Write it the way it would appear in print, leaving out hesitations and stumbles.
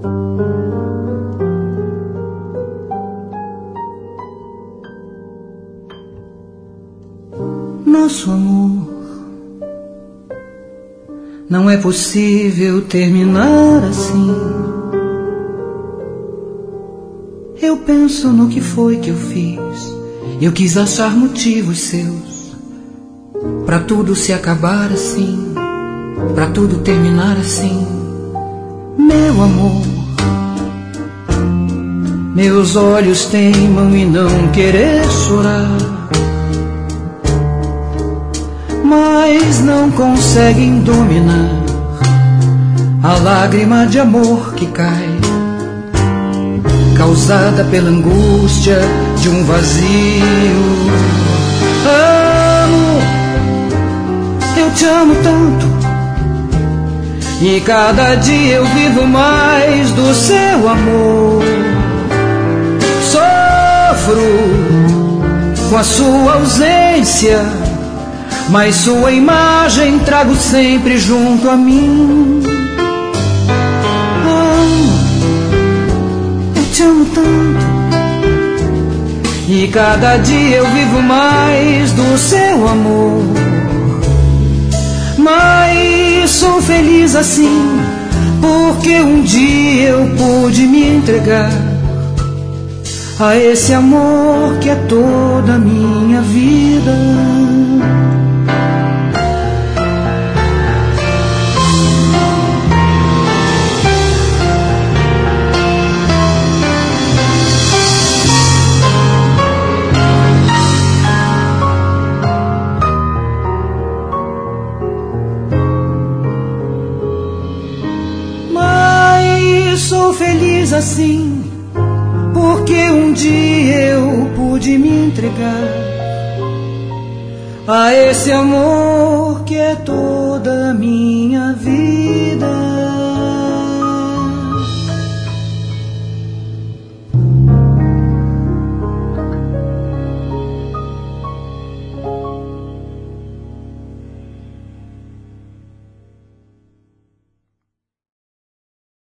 Nosso amor não é possível terminar assim. Eu penso no que foi que eu fiz. Eu quis achar motivos seus pra tudo se acabar assim, pra tudo terminar assim. Meu amor, meus olhos teimam em não querer chorar, mas não conseguem dominar a lágrima de amor que cai, causada pela angústia de um vazio. Amo, eu te amo tanto, e cada dia eu vivo mais do seu amor. Sofro com a sua ausência, mas sua imagem trago sempre junto a mim. Eu te amo tanto, e cada dia eu vivo mais do seu amor. Mas sou feliz assim, porque um dia eu pude me entregar a esse amor que é toda a minha vida. Sou feliz assim, porque um dia eu pude me entregar a esse amor que é toda a minha vida.